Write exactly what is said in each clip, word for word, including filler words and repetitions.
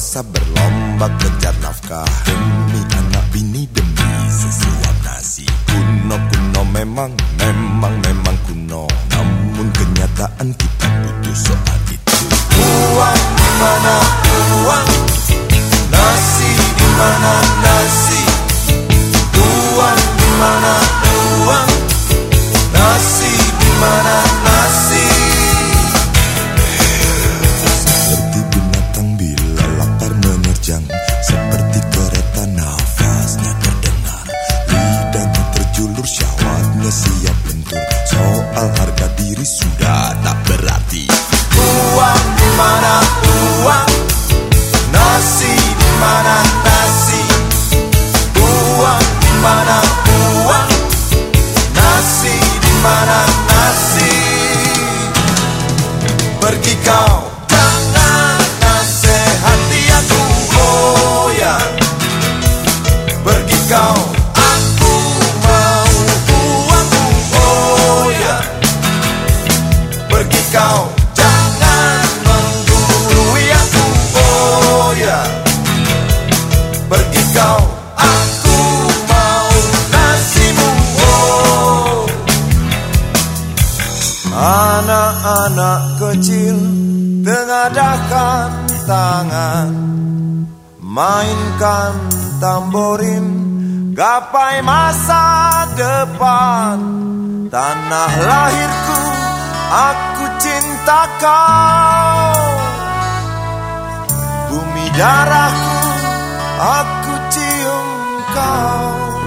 resah berlomba kejar nafkah, demi anak bini demi sesuap nasi. Kuno kuno memang memang memang kuno, namun kenyataan kita butuh soal itu. Uang di mana uang, nasi di mana nasi. Uang di mana uang, nasi di mana nasi. Seperti binatang bila lapar menerjang, seperti kereta nafasnya terdengar, lidahnya terjulur syahwatnya siap lentur. Soal harga diri sudah tak berarti. Uang di mana uang, nasi di mana nasi. Uang di mana uang, nasi di mana nasi. Pergi kau, jangan nasihati aku, oh ya. Pergi kau, aku mau uangku, oh ya. Pergi kau, jangan menggurui aku, oh ya. Pergi kau, aku mau nasimu, oh. Anak-anak kecil tengadahkan tangan, mainkan tamborin, gapai masa depan. Tanah lahirku, aku cinta kau. Bumi darahku, aku cium kau.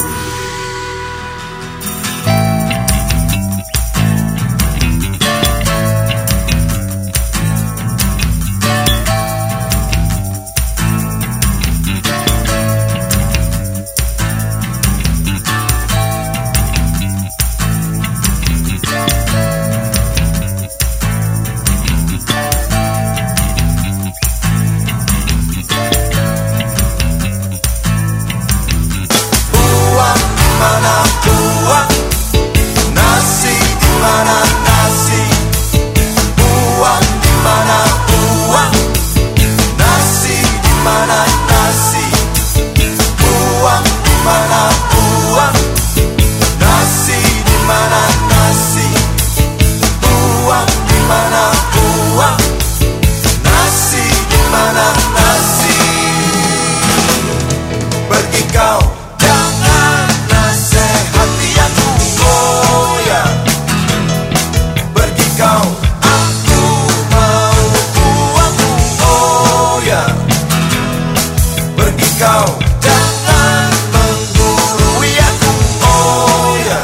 Kau jangan menggurui aku, oh ya.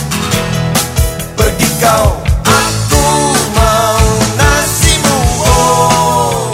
Pergi kau, aku mau nasimu, oh.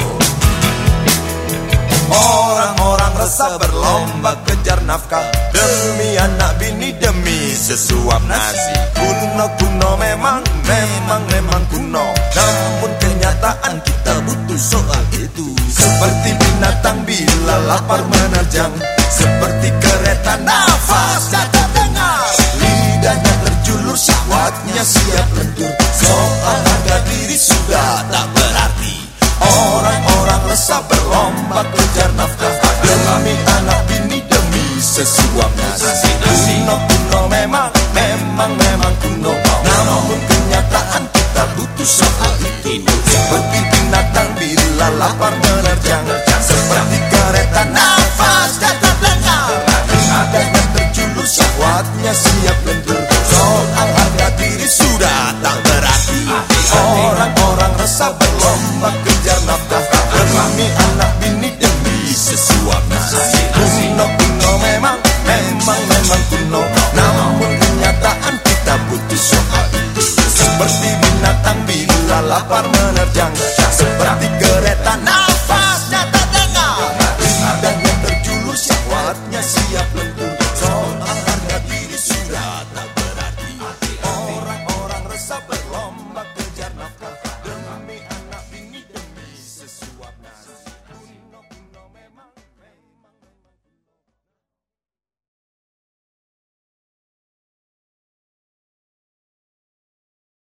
Orang-orang resah berlomba kejar nafkah, demi anak bini demi sesuap nasi. Kuno-kuno memang, memang, memang kuno, namun kenyataan kita butuh soal itu. Seperti binatang bila lapar menerjang, seperti kereta nafasnya tak dengar, lidahnya terjulur syahwatnya siap lentur. Soal harga diri sudah tak berarti. Orang-orang resah berlomba kejar nafkah, demi anak bini demi sesuap nasi. Kuno-kuno memang, memang, memang kuno, namun kenyataan kita butuh soal itu. Seperti binatang bila lapar menerjang, seperti kereta nafasnya tak dengar, lidahnya terjulur syahwatnya siap lentur. Soal harga diri sudah tak berarti. Orang-orang resah berlomba kejar nafkah, demi anak bini demi sesuap nasi. Kuno-kuno memang, memang, memang kuno, namun kenyataan kita butuh soal itu. Seperti binatang bila lapar menerjang, seperti kereta nafasnya tak dengar, lidahnya terjulur syahwatnya siap lentur. Soal harga diri sudah tak berarti. Orang-orang resah berlomba.